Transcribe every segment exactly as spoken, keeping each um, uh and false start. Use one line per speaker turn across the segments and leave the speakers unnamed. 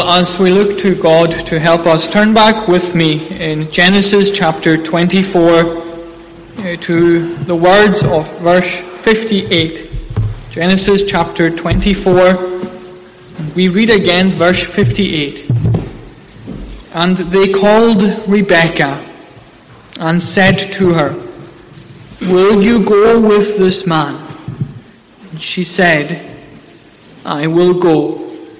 As we look to God to help us, turn back with me in Genesis chapter twenty-four uh, to the words of verse fifty-eight. Genesis chapter twenty-four, we read again verse fifty-eight. And they called Rebekah and said to her, "Will you go with this man?" And she said, "I will go."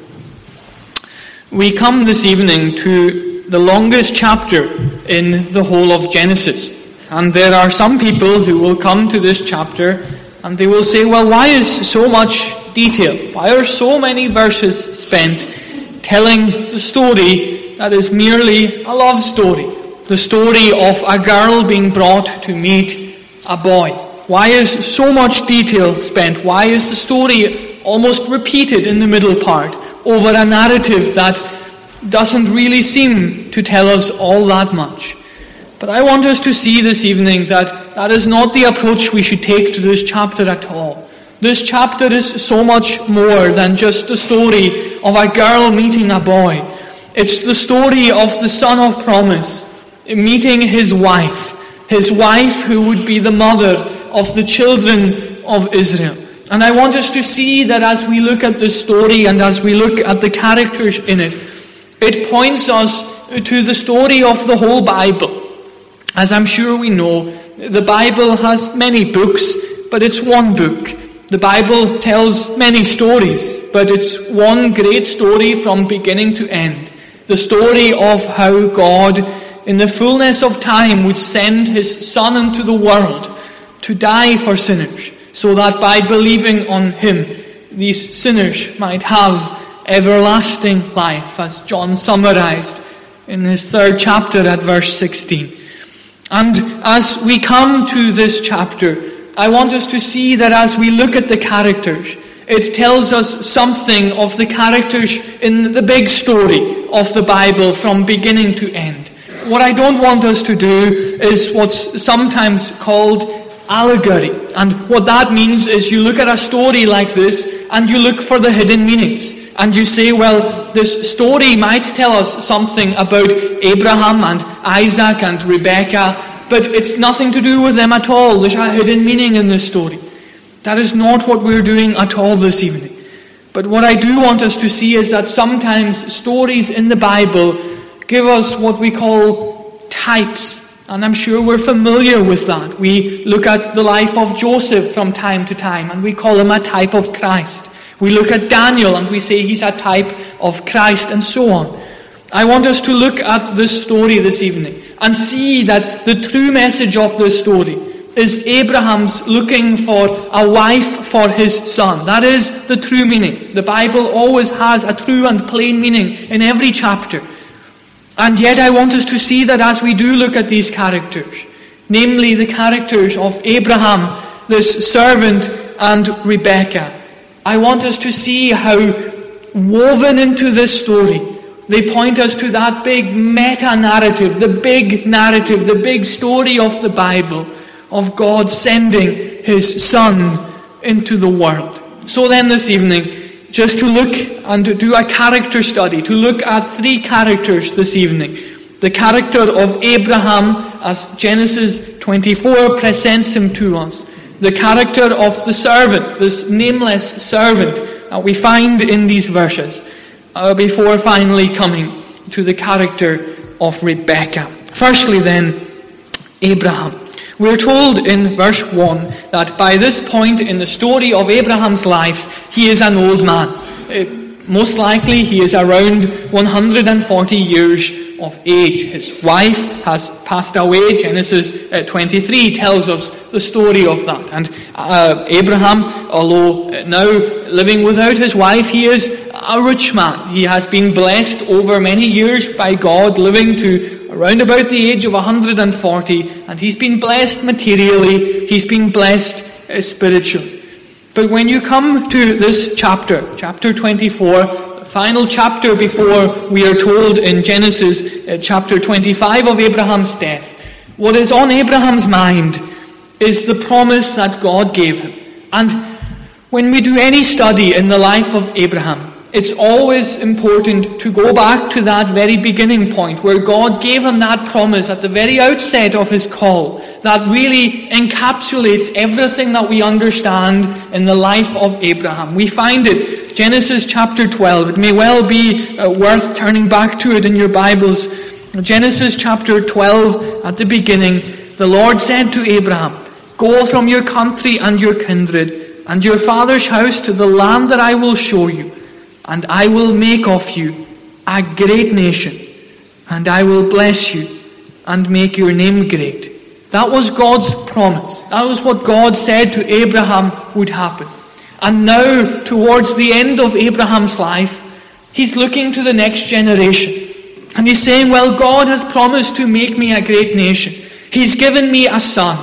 We come this evening to the longest chapter in the whole of Genesis. And there are some people who will come to this chapter and they will say, well, why is so much detail? Why are so many verses spent telling the story that is merely a love story? The story of a girl being brought to meet a boy. Why is so much detail spent? Why is the story almost repeated in the middle part over a narrative that doesn't really seem to tell us all that much? But I want us to see this evening that that is not the approach we should take to this chapter at all. This chapter is so much more than just the story of a girl meeting a boy. It's the story of the son of promise meeting his wife, his wife who would be the mother of the children of Israel. And I want us to see that as we look at this story and as we look at the characters in it, it points us to the story of the whole Bible. As I'm sure we know, the Bible has many books, but it's one book. The Bible tells many stories, but it's one great story from beginning to end. The story of how God, in the fullness of time, would send his Son into the world to die for sinners, so that by believing on him, these sinners might have everlasting life, as John summarized in his third chapter at verse sixteen. And as we come to this chapter, I want us to see that as we look at the characters, it tells us something of the characters in the big story of the Bible from beginning to end. What I don't want us to do is what's sometimes called allegory. And what that means is you look at a story like this and you look for the hidden meanings. And you say, well, this story might tell us something about Abraham and Isaac and Rebekah, but it's nothing to do with them at all. There's a hidden meaning in this story. That is not what we're doing at all this evening. But what I do want us to see is that sometimes stories in the Bible give us what we call types. And I'm sure we're familiar with that. We look at the life of Joseph from time to time, and we call him a type of Christ. We look at Daniel, and we say he's a type of Christ, and so on. I want us to look at this story this evening and see that the true message of this story is Abraham's looking for a wife for his son. That is the true meaning. The Bible always has a true and plain meaning in every chapter. And yet I want us to see that as we do look at these characters, namely the characters of Abraham, this servant, and Rebekah, I want us to see how woven into this story, they point us to that big meta-narrative, the big narrative, the big story of the Bible, of God sending his Son into the world. So then this evening, just to look and to do a character study, to look at three characters this evening. The character of Abraham, as Genesis twenty-four presents him to us. The character of the servant, this nameless servant that we find in these verses, uh, before finally coming to the character of Rebekah. Firstly then, Abraham. We're told in verse one that by this point in the story of Abraham's life, he is an old man. Uh, most likely he is around one hundred forty years of age. His wife has passed away. Genesis uh, twenty-three tells us the story of that. And uh, Abraham, although now living without his wife, he is a rich man. He has been blessed over many years by God, living to around about the age of one hundred forty, and he's been blessed materially, he's been blessed uh, spiritually. But when you come to this chapter, chapter twenty-four, the final chapter before we are told in Genesis uh, chapter twenty-five of Abraham's death, what is on Abraham's mind is the promise that God gave him. And when we do any study in the life of Abraham, it's always important to go back to that very beginning point where God gave him that promise at the very outset of his call that really encapsulates everything that we understand in the life of Abraham. We find it, Genesis chapter twelve. It may well be uh, worth turning back to it in your Bibles. Genesis chapter twelve, at the beginning, the Lord said to Abraham, "Go from your country and your kindred and your father's house to the land that I will show you. And I will make of you a great nation, and I will bless you and make your name great." That was God's promise. That was what God said to Abraham would happen. And now, towards the end of Abraham's life, he's looking to the next generation. And he's saying, well, God has promised to make me a great nation. He's given me a son.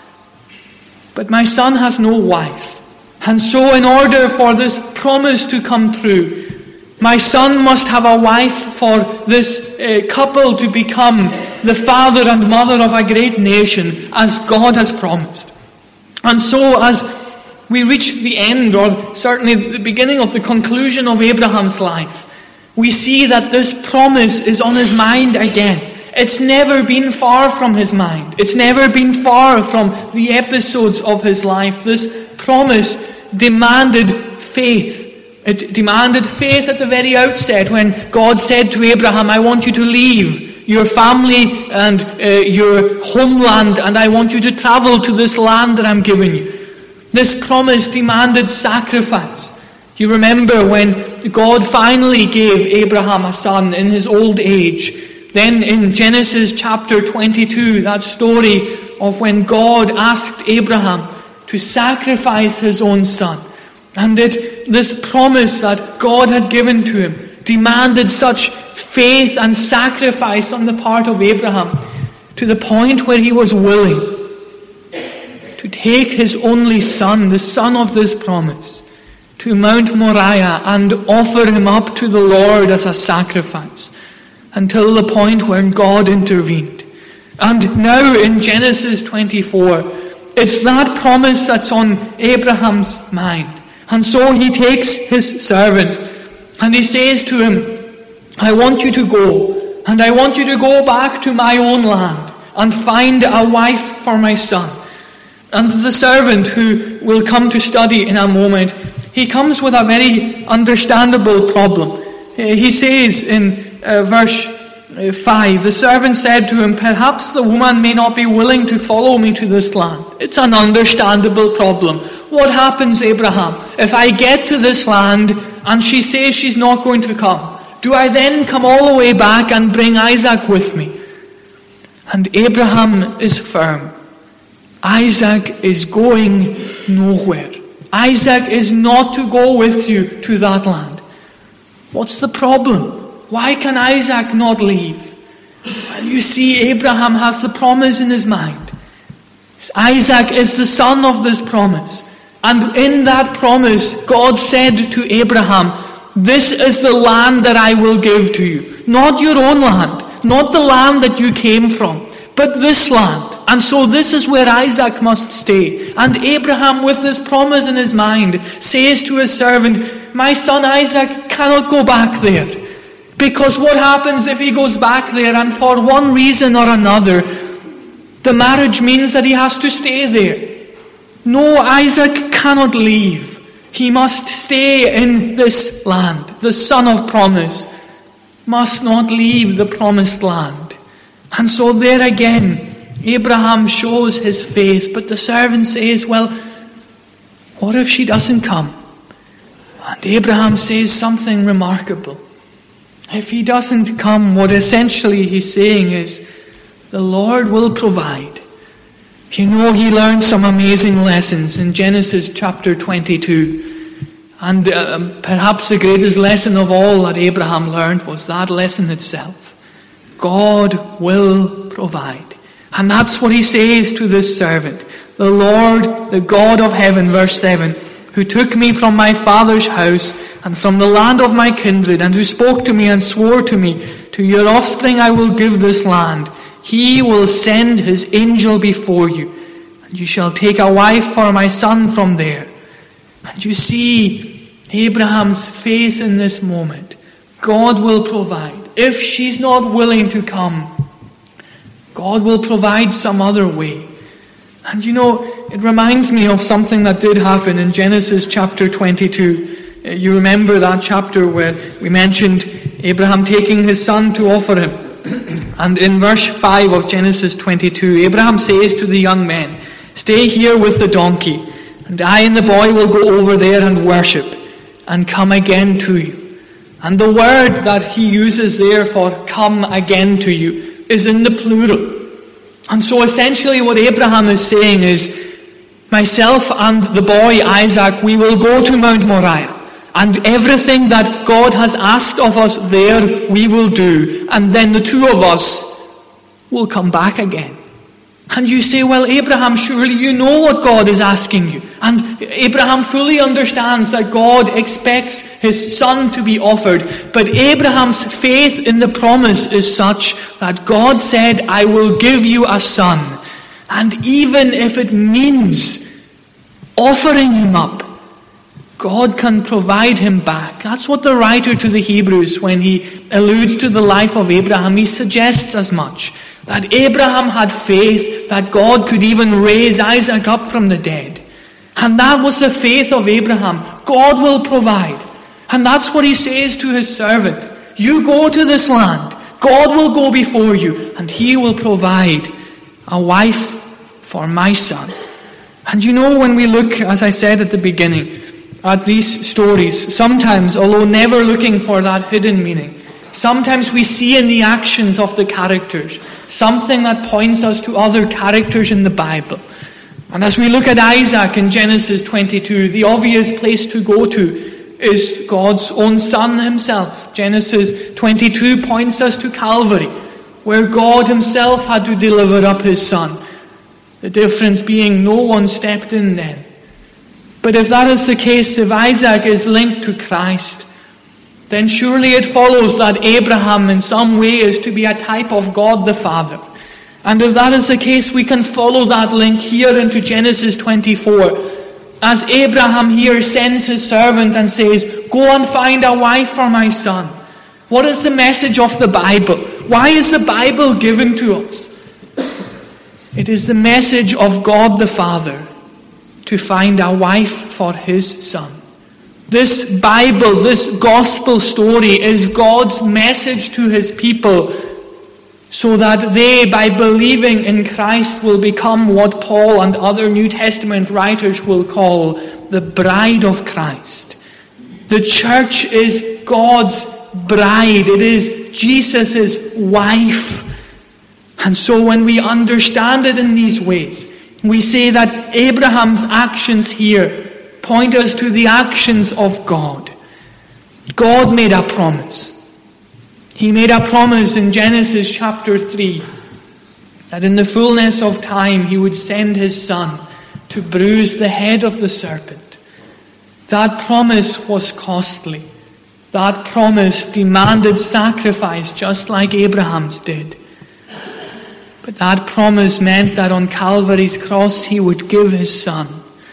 But my son has no wife. And so in order for this promise to come true, my son must have a wife for this uh, couple to become the father and mother of a great nation, as God has promised. And so as we reach the end, or certainly the beginning of the conclusion of Abraham's life, we see that this promise is on his mind again. It's never been far from his mind. It's never been far from the episodes of his life. This promise demanded faith. It demanded faith at the very outset when God said to Abraham, "I want you to leave your family and uh, your homeland, and I want you to travel to this land that I'm giving you." This promise demanded sacrifice. You remember when God finally gave Abraham a son in his old age. Then in Genesis chapter twenty-two, that story of when God asked Abraham to sacrifice his own son. And that this promise that God had given to him demanded such faith and sacrifice on the part of Abraham, to the point where he was willing to take his only son, the son of this promise, to Mount Moriah and offer him up to the Lord as a sacrifice, until the point where God intervened. And now in Genesis twenty-four, it's that promise that's on Abraham's mind. And so he takes his servant and he says to him, "I want you to go, and I want you to go back to my own land and find a wife for my son." And the servant, who will come to study in a moment, he comes with a very understandable problem. He says in uh, verse five, the servant said to him, "Perhaps the woman may not be willing to follow me to this land." It's an understandable problem. What happens, Abraham, if I get to this land and she says she's not going to come? Do I then come all the way back and bring Isaac with me? And Abraham is firm. Isaac is going nowhere. Isaac is not to go with you to that land. What's the problem? Why can Isaac not leave? Well, you see, Abraham has the promise in his mind. Isaac is the son of this promise. And in that promise, God said to Abraham, "This is the land that I will give to you." Not your own land, not the land that you came from, but this land. And so this is where Isaac must stay. And Abraham, with this promise in his mind, says to his servant, "My son Isaac cannot go back there." Because what happens if he goes back there and for one reason or another, the marriage means that he has to stay there? No, Isaac cannot leave. He must stay in this land. The son of promise must not leave the promised land. And so there again, Abraham shows his faith. But the servant says, "Well, what if she doesn't come?" And Abraham says something remarkable. If he doesn't come, what essentially he's saying is, the Lord will provide. You know, he learned some amazing lessons in Genesis chapter twenty-two. And uh, perhaps the greatest lesson of all that Abraham learned was that lesson itself. God will provide. And that's what he says to this servant. "The Lord, the God of heaven," verse seven, "who took me from my father's house and from the land of my kindred, and who spoke to me and swore to me, 'To your offspring I will give this land,' He will send his angel before you, and you shall take a wife for my son from there." And you see, Abraham's faith in this moment. God will provide. If she's not willing to come, God will provide some other way. And you know, it reminds me of something that did happen in Genesis chapter twenty-two. You remember that chapter where we mentioned Abraham taking his son to offer him. And in verse five of Genesis twenty-two, Abraham says to the young men, "Stay here with the donkey, and I and the boy will go over there and worship, and come again to you." And the word that he uses there for come again to you is in the plural. And so essentially what Abraham is saying is, myself and the boy Isaac, we will go to Mount Moriah, and everything that God has asked of us there we will do, and then the two of us will come back again. And you say, well, Abraham, surely you know what God is asking you. And Abraham fully understands that God expects his son to be offered. But Abraham's faith in the promise is such that God said, I will give you a son. And even if it means offering him up, God can provide him back. That's what the writer to the Hebrews, when he alludes to the life of Abraham, he suggests as much. That Abraham had faith that God could even raise Isaac up from the dead. And that was the faith of Abraham. God will provide. And that's what he says to his servant. You go to this land. God will go before you, and he will provide a wife for my son. And you know, when we look, as I said at the beginning, at these stories, sometimes, although never looking for that hidden meaning, sometimes we see in the actions of the characters something that points us to other characters in the Bible. And as we look at Isaac in Genesis twenty-two, the obvious place to go to is God's own son himself. Genesis twenty-two points us to Calvary, where God himself had to deliver up his son. The difference being no one stepped in then. But if that is the case, if Isaac is linked to Christ, then surely it follows that Abraham in some way is to be a type of God the Father. And if that is the case, we can follow that link here into Genesis twenty-four. As Abraham here sends his servant and says, go and find a wife for my son. What is the message of the Bible? Why is the Bible given to us? It is the message of God the Father to find a wife for his son. This Bible, this gospel story is God's message to his people so that they, by believing in Christ, will become what Paul and other New Testament writers will call the bride of Christ. The church is God's bride. It is Jesus' wife. And so when we understand it in these ways, we say that Abraham's actions here point us to the actions of God. God made a promise. He made a promise in Genesis chapter three that in the fullness of time he would send his son to bruise the head of the serpent. That promise was costly. That promise demanded sacrifice just like Abraham's did. But that promise meant that on Calvary's cross he would give his son.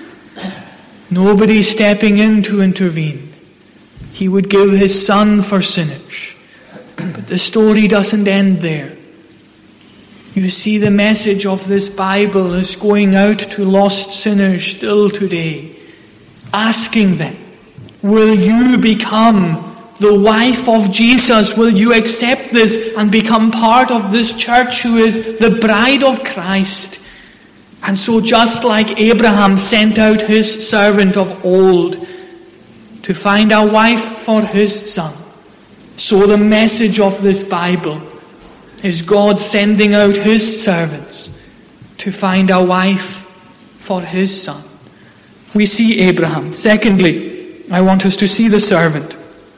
Nobody stepping in to intervene. He would give his son for sinners. But the story doesn't end there. You see, the message of this Bible is going out to lost sinners still today, asking them, will you become the wife of Jesus? Will you accept this and become part of this church who is the bride of Christ? And so just like Abraham sent out his servant of old to find a wife for his son, so the message of this Bible is God sending out his servants to find a wife for his son. We see Abraham. Secondly, I want us to see the servant.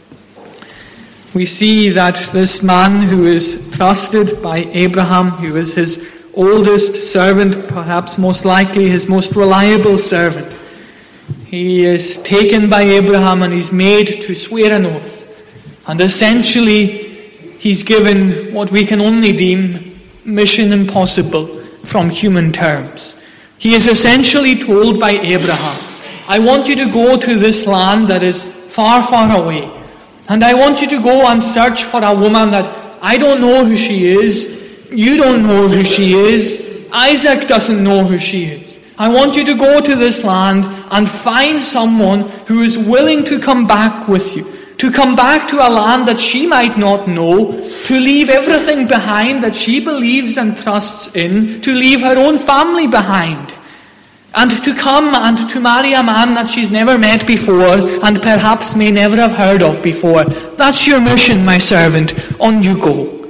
We see that this man who is trusted by Abraham, who is his oldest servant, perhaps most likely his most reliable servant, he is taken by Abraham and he's made to swear an oath. And essentially, he's given what we can only deem mission impossible from human terms. He is essentially told by Abraham, I want you to go to this land that is far, far away. And I want you to go and search for a woman that I don't know who she is. You don't know who she is. Isaac doesn't know who she is. I want you to go to this land and find someone who is willing to come back with you. To come back to a land that she might not know, to leave everything behind that she believes and trusts in, to leave her own family behind, and to come and to marry a man that she's never met before and perhaps may never have heard of before. That's your mission, my servant. On you go.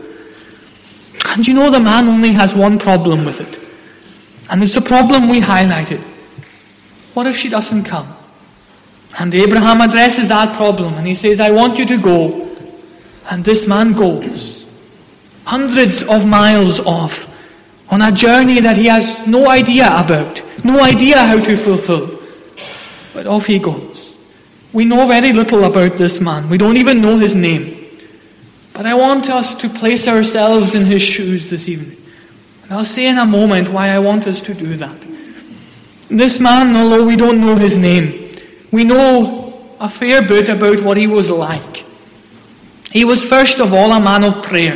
And you know, the man only has one problem with it. And it's the problem we highlighted. What if she doesn't come? And Abraham addresses that problem and he says, I want you to go. And this man goes, hundreds of miles off, on a journey that he has no idea about, no idea how to fulfill. But off he goes. We know very little about this man. We don't even know his name. But I want us to place ourselves in his shoes this evening. And I'll say in a moment why I want us to do that. This man, although we don't know his name, we know a fair bit about what he was like. He was first of all a man of prayer.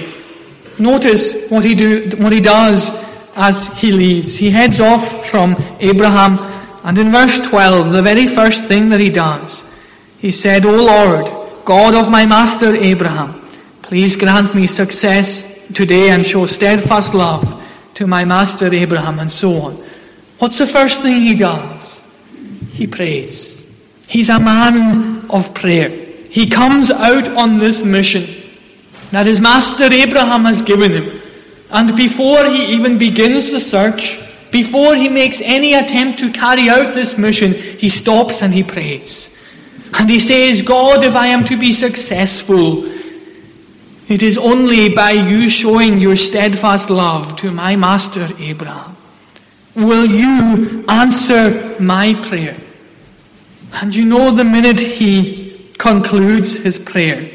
Notice what he do, what he does as he leaves. He heads off from Abraham, and in verse twelve, the very first thing that he does, he said, O Lord, God of my master Abraham, please grant me success today and show steadfast love to my master Abraham, and so on. What's the first thing he does? He prays. He's a man of prayer. He comes out on this mission that his master Abraham has given him. And before he even begins the search, before he makes any attempt to carry out this mission, he stops and he prays. And he says, God, if I am to be successful, it is only by you showing your steadfast love to my master Abraham. Will you answer my prayer? And you know, the minute he concludes his prayer,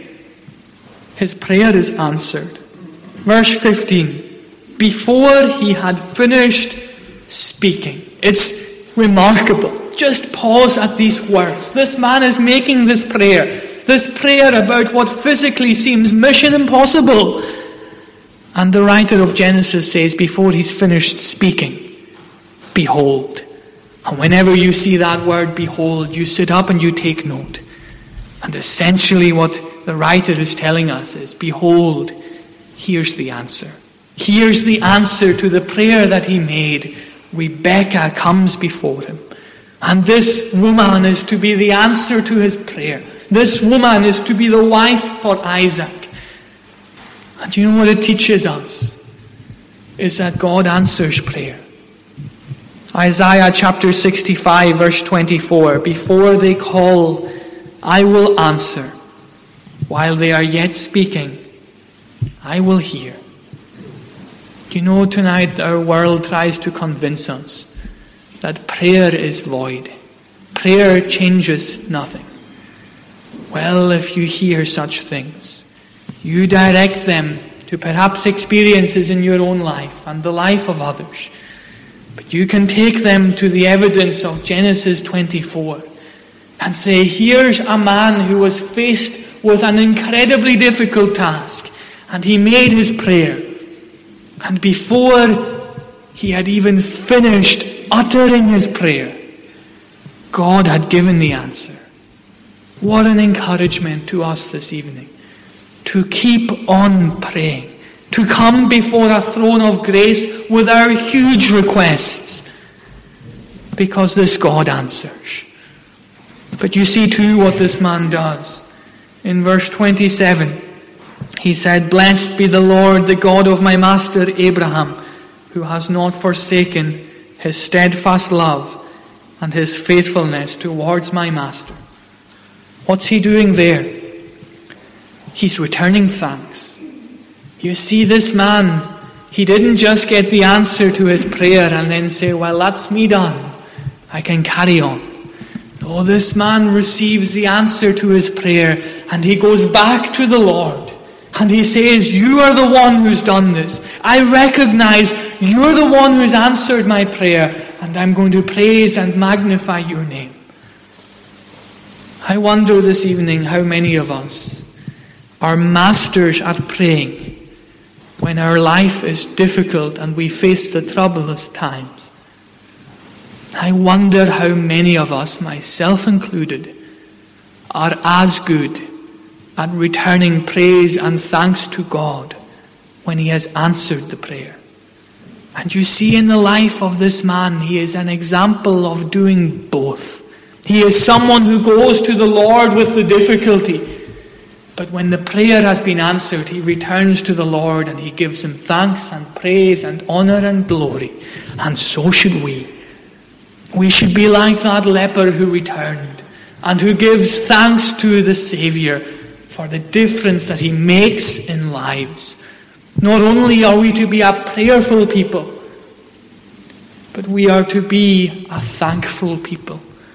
his prayer is answered. Verse fifteen, before he had finished speaking. It's remarkable. Just pause at these words. This man is making this prayer. This prayer about what physically seems mission impossible. And the writer of Genesis says, before he's finished speaking, behold. And whenever you see that word, behold, you sit up and you take note. And essentially what the writer is telling us is, behold, here's the answer. Here's the answer to the prayer that he made. Rebekah comes before him. And this woman is to be the answer to his prayer. This woman is to be the wife for Isaac. And you know what it teaches us? Is that God answers prayer. Isaiah chapter sixty-five verse twenty-four, before they call, I will answer. While they are yet speaking, I will hear. Do you know, tonight our world tries to convince us that prayer is void. Prayer changes nothing. Well, if you hear such things, you direct them to perhaps experiences in your own life and the life of others. But you can take them to the evidence of Genesis twenty-four and say, here's a man who was faced with an incredibly difficult task, and he made his prayer. And before he had even finished uttering his prayer, God had given the answer. What an encouragement to us this evening, to keep on praying. To come before a throne of grace with our huge requests, because this God answers. But you see too what this man does. In verse twenty-seven, he said, blessed be the Lord, the God of my master Abraham, who has not forsaken his steadfast love and his faithfulness towards my master. What's he doing there? He's returning thanks. You see, this man, he didn't just get the answer to his prayer and then say, well, that's me done. I can carry on. No, this man receives the answer to his prayer and he goes back to the Lord and he says, you are the one who's done this. I recognize you're the one who's answered my prayer, and I'm going to praise and magnify your name. I wonder this evening how many of us are masters at praying when our life is difficult and we face the troublous times. I wonder how many of us, myself included, are as good at returning praise and thanks to God when He has answered the prayer. And you see in the life of this man, he is an example of doing both. He is someone who goes to the Lord with the difficulty, but when the prayer has been answered, he returns to the Lord and he gives Him thanks and praise and honor and glory. And so should we. We should be like that leper who returned and who gives thanks to the Savior for the difference that He makes in lives. Not only are we to be a prayerful people, but we are to be a thankful people.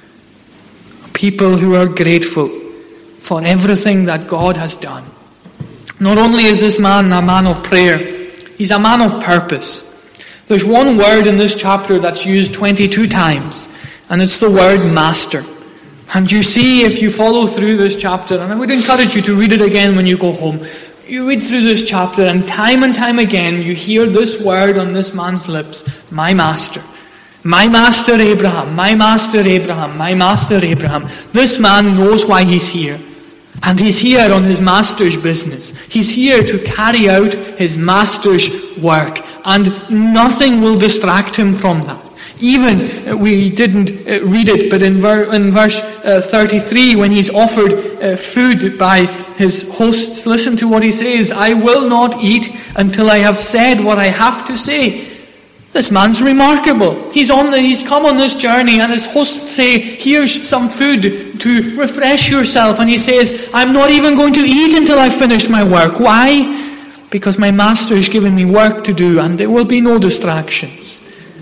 People who are grateful for everything that God has done. Not only is this man a man of prayer, he's a man of purpose. There's one word in this chapter that's used twenty-two times, and it's the word master. And you see, if you follow through this chapter, and I would encourage you to read it again when you go home, you read through this chapter, and time and time again you hear this word on this man's lips, my master. My master Abraham, my master Abraham, my master Abraham. This man knows why he's here. And he's here on his master's business. He's here to carry out his master's work. And nothing will distract him from that. Even, uh, we didn't uh, read it, but in, ver- in verse uh, thirty-three, when he's offered uh, food by his hosts, listen to what he says, I will not eat until I have said what I have to say. This man's remarkable. He's on the, he's come on this journey, and his hosts say, here's some food to refresh yourself. And he says, I'm not even going to eat until I've finished my work. Why? Because my master is giving me work to do, and there will be no distractions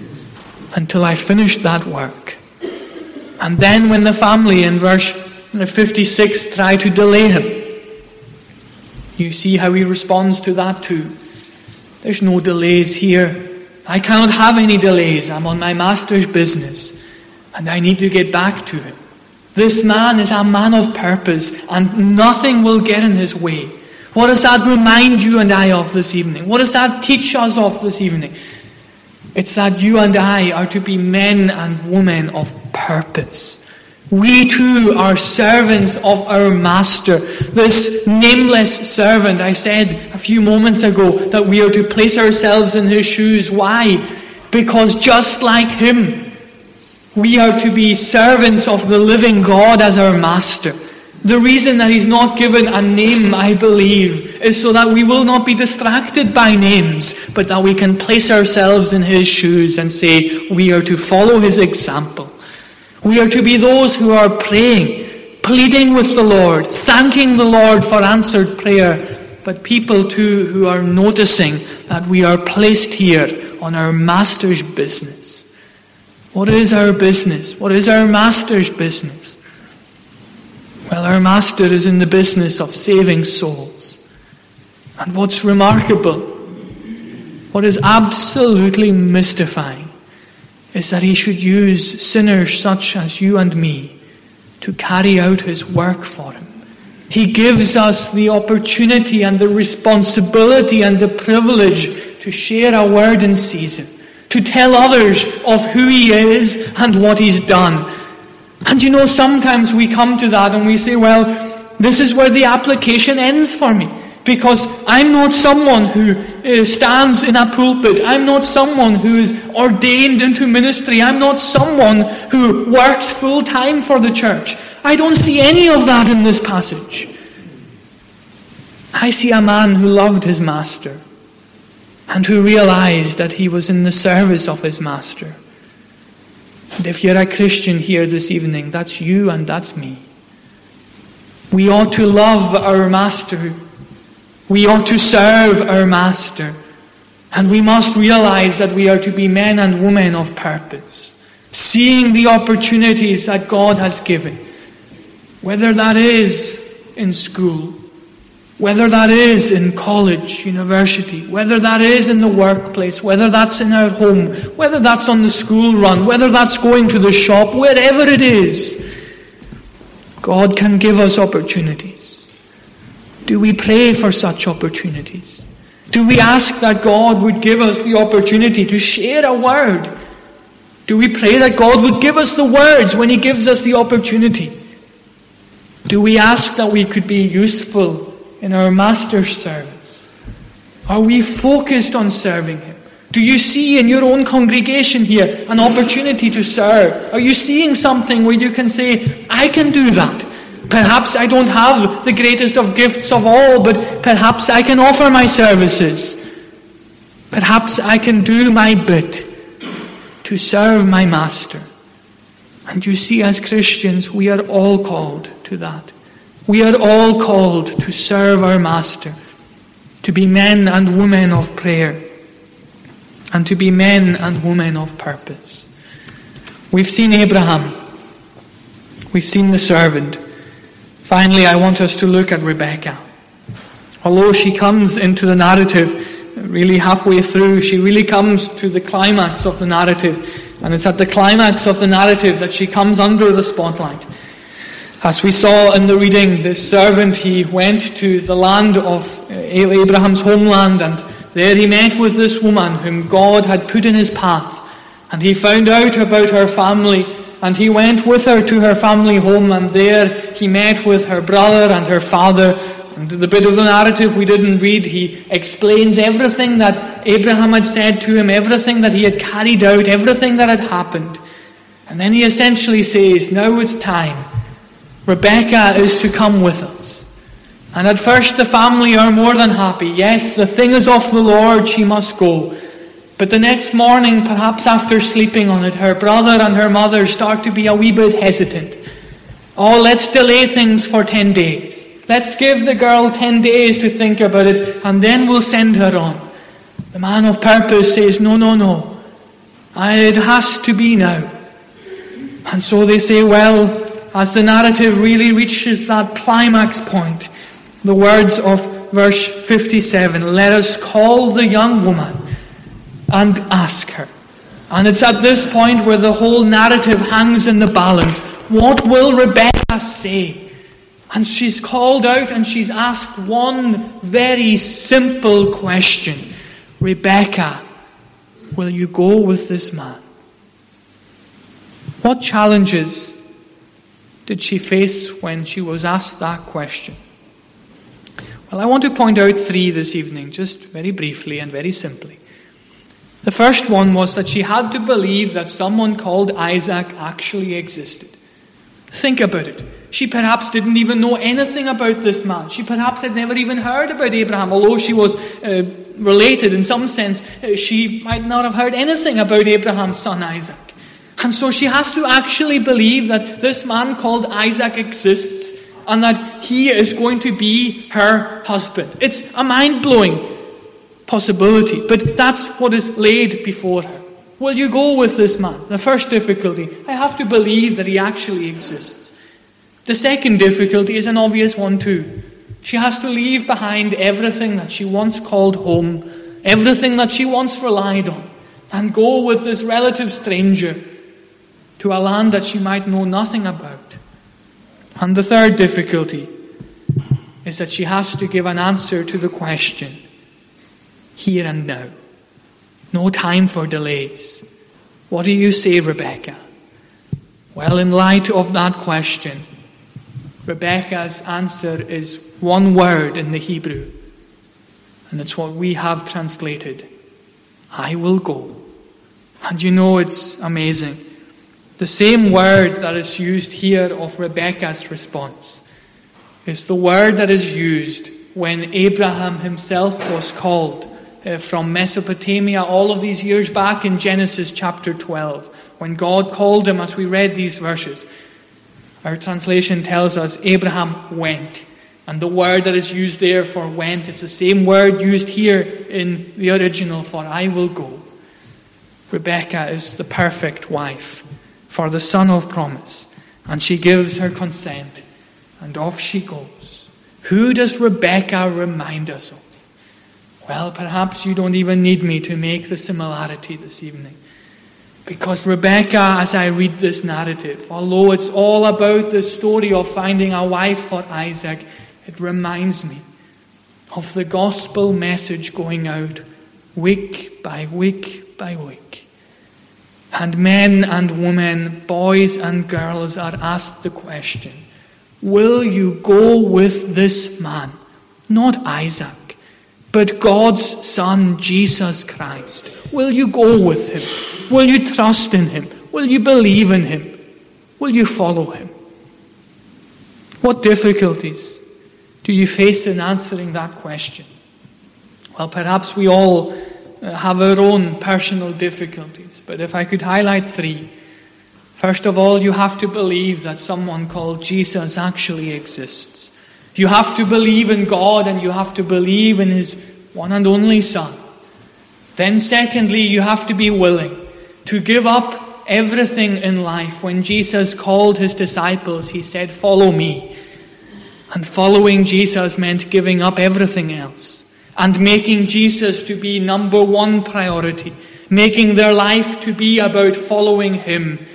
until I finish that work. And then when the family in verse fifty-six try to delay him, you see how he responds to that too. There's no delays here. I cannot have any delays. I'm on my master's business, and I need to get back to him. This man is a man of purpose, and nothing will get in his way. What does that remind you and I of this evening? What does that teach us of this evening? It's that you and I are to be men and women of purpose. We too are servants of our master. This nameless servant, I said a few moments ago that we are to place ourselves in his shoes. Why? Because just like him, we are to be servants of the living God as our master. The reason that he's not given a name, I believe, is so that we will not be distracted by names, but that we can place ourselves in his shoes and say we are to follow his example. We are to be those who are praying, pleading with the Lord, thanking the Lord for answered prayer, but people too who are noticing that we are placed here on our master's business. What is our business? What is our master's business? Well, our master is in the business of saving souls. And what's remarkable, what is absolutely mystifying, is that he should use sinners such as you and me to carry out his work for him. He gives us the opportunity and the responsibility and the privilege to share a word in season, to tell others of who he is and what he's done. And you know, sometimes we come to that and we say, well, this is where the application ends for me. Because I'm not someone who uh, stands in a pulpit. I'm not someone who is ordained into ministry. I'm not someone who works full time for the church. I don't see any of that in this passage. I see a man who loved his master and who realized that he was in the service of his master. And if you're a Christian here this evening, that's you and that's me. We ought to love our master. We ought to serve our master. And we must realize that we are to be men and women of purpose, seeing the opportunities that God has given, whether that is in school, whether that is in college, university, whether that is in the workplace, whether that's in our home, whether that's on the school run, whether that's going to the shop, wherever it is. God can give us opportunities. Do we pray for such opportunities? Do we ask that God would give us the opportunity to share a word? Do we pray that God would give us the words when He gives us the opportunity? Do we ask that we could be useful in our Master's service? Are we focused on serving Him? Do you see in your own congregation here an opportunity to serve? Are you seeing something where you can say, I can do that? Perhaps I don't have the greatest of gifts of all, but perhaps I can offer my services. Perhaps I can do my bit to serve my Master. And you see, as Christians, we are all called to that. We are all called to serve our Master, to be men and women of prayer, and to be men and women of purpose. We've seen Abraham. We've seen the servant. Finally, I want us to look at Rebekah. Although she comes into the narrative really halfway through, she really comes to the climax of the narrative. And it's at the climax of the narrative that she comes under the spotlight. As we saw in the reading, this servant, he went to the land of Abraham's homeland, and there he met with this woman whom God had put in his path. And he found out about her family, and he went with her to her family home, and there he met with her brother and her father. And the bit of the narrative we didn't read, he explains everything that Abraham had said to him, everything that he had carried out, everything that had happened. And then he essentially says, now it's time. Rebekah is to come with us. And at first the family are more than happy. Yes, the thing is of the Lord, she must go. But the next morning, perhaps after sleeping on it, her brother and her mother start to be a wee bit hesitant. Oh, let's delay things for ten days. Let's give the girl ten days to think about it, and then we'll send her on. The man of purpose says, no, no, no. It has to be now. And so they say, well, as the narrative really reaches that climax point, the words of verse fifty-seven, let us call the young woman and ask her. And it's at this point where the whole narrative hangs in the balance. What will Rebekah say? And she's called out and she's asked one very simple question. Rebekah, will you go with this man? What challenges did she face when she was asked that question? Well, I want to point out three this evening, just very briefly and very simply. The first one was that she had to believe that someone called Isaac actually existed. Think about it. She perhaps didn't even know anything about this man. She perhaps had never even heard about Abraham, although she was uh, related in some sense. Uh, she might not have heard anything about Abraham's son Isaac. And so she has to actually believe that this man called Isaac exists and that he is going to be her husband. It's a mind-blowing possibility, but that's what is laid before her. Will you go with this man? The first difficulty, I have to believe that he actually exists. The second difficulty is an obvious one too. She has to leave behind everything that she once called home, everything that she once relied on, and go with this relative stranger to a land that she might know nothing about. And the third difficulty is that she has to give an answer to the question, here and now. No time for delays. What do you say, Rebekah? Well, in light of that question, Rebekah's answer is one word in the Hebrew, and it's what we have translated, I will go. And you know, it's amazing. The same word that is used here of Rebekah's response is the word that is used when Abraham himself was called uh, from Mesopotamia all of these years back in Genesis chapter twelve, when God called him, as we read these verses. Our translation tells us Abraham went. And the word that is used there for went is the same word used here in the original for I will go. Rebekah is the perfect wife for the son of promise. And she gives her consent. And off she goes. Who does Rebekah remind us of? Well, perhaps you don't even need me to make the similarity this evening. Because Rebekah, as I read this narrative, although it's all about the story of finding a wife for Isaac, it reminds me of the gospel message going out week by week by week. And men and women, boys and girls are asked the question, will you go with this man? Not Isaac, but God's Son, Jesus Christ. Will you go with him? Will you trust in him? Will you believe in him? Will you follow him? What difficulties do you face in answering that question? Well, perhaps we all have our own personal difficulties, but if I could highlight three. First of all, you have to believe that someone called Jesus actually exists. You have to believe in God, and you have to believe in his one and only Son. Then secondly, you have to be willing to give up everything in life. When Jesus called his disciples, he said, "Follow me." And following Jesus meant giving up everything else and making Jesus to be number one priority, making their life to be about following him,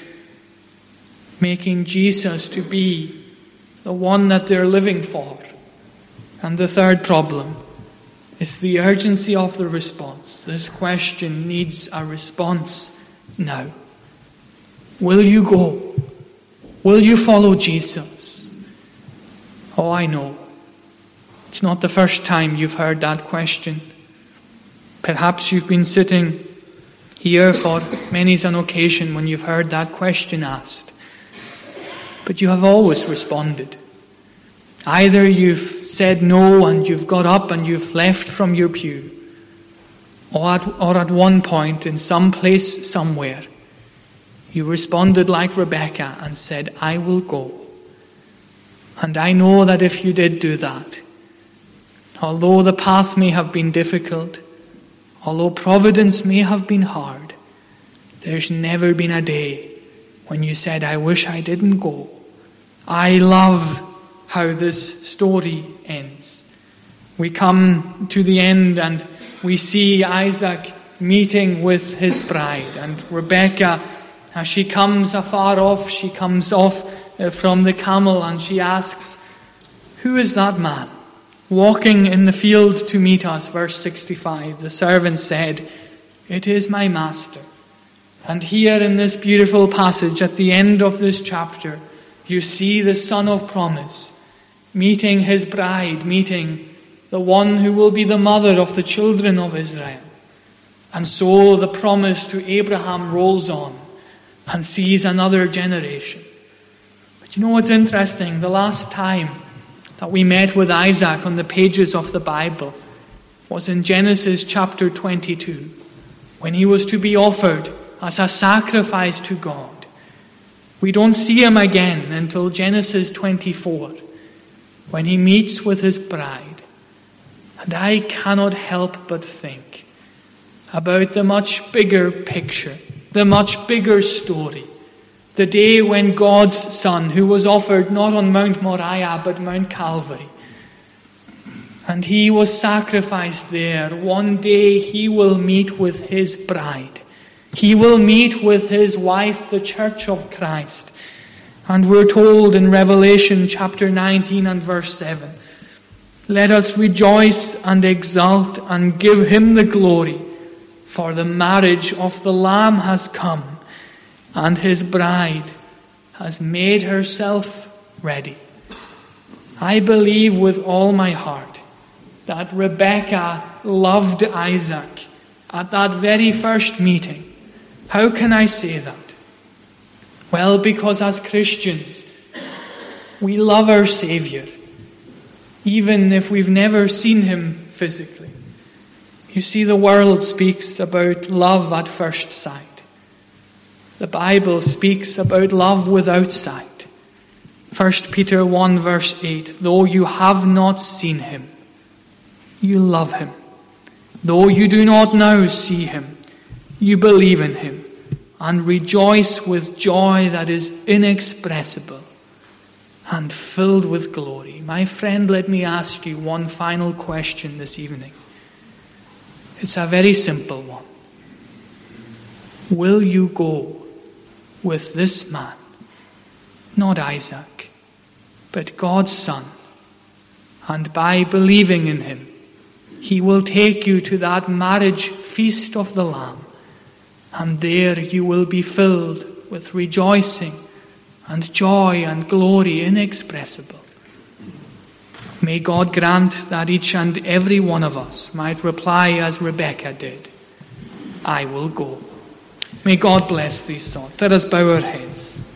making Jesus to be the one that they're living for. And the third problem is the urgency of the response. This question needs a response now. Will you go? Will you follow Jesus? Oh, I know. It's not the first time you've heard that question. Perhaps you've been sitting here for many's an occasion when you've heard that question asked. But you have always responded. Either you've said no and you've got up and you've left from your pew, or at, or at one point in some place somewhere, you responded like Rebekah and said, "I will go." And I know that if you did do that, although the path may have been difficult, although providence may have been hard, there's never been a day when you said, "I wish I didn't go." I love how this story ends. We come to the end and we see Isaac meeting with his bride, and Rebekah, as she comes afar off, she comes off from the camel and she asks, "Who is that man walking in the field to meet us?" Verse sixty-five, the servant said, "It is my master." And here in this beautiful passage at the end of this chapter, you see the Son of Promise meeting his bride, meeting the one who will be the mother of the children of Israel. And so the promise to Abraham rolls on and sees another generation. But you know what's interesting? The last time that we met with Isaac on the pages of the Bible was in Genesis chapter twenty-two, when he was to be offered as a sacrifice to God. We don't see him again until Genesis twenty-four, when he meets with his bride. And I cannot help but think about the much bigger picture, the much bigger story. The day when God's Son, who was offered not on Mount Moriah but Mount Calvary, and he was sacrificed there, one day he will meet with his bride. He will meet with his wife, the Church of Christ. And we're told in Revelation chapter nineteen and verse seven, "Let us rejoice and exult and give him the glory, for the marriage of the Lamb has come, and his bride has made herself ready." I believe with all my heart that Rebekah loved Isaac at that very first meeting. How can I say that? Well, because as Christians, we love our Savior, even if we've never seen him physically. You see, the world speaks about love at first sight. The Bible speaks about love without sight. First Peter one verse eight, "Though you have not seen him, you love him. Though you do not now see him, you believe in him and rejoice with joy that is inexpressible and filled with glory." My friend, let me ask you one final question this evening. It's a very simple one. Will you go with this man? Not Isaac, but God's son. And by believing in him, he will take you to that marriage feast of the Lamb. And there you will be filled with rejoicing and joy and glory inexpressible. May God grant that each and every one of us might reply as Rebekah did, I will go. May God bless these thoughts. Let us bow our heads.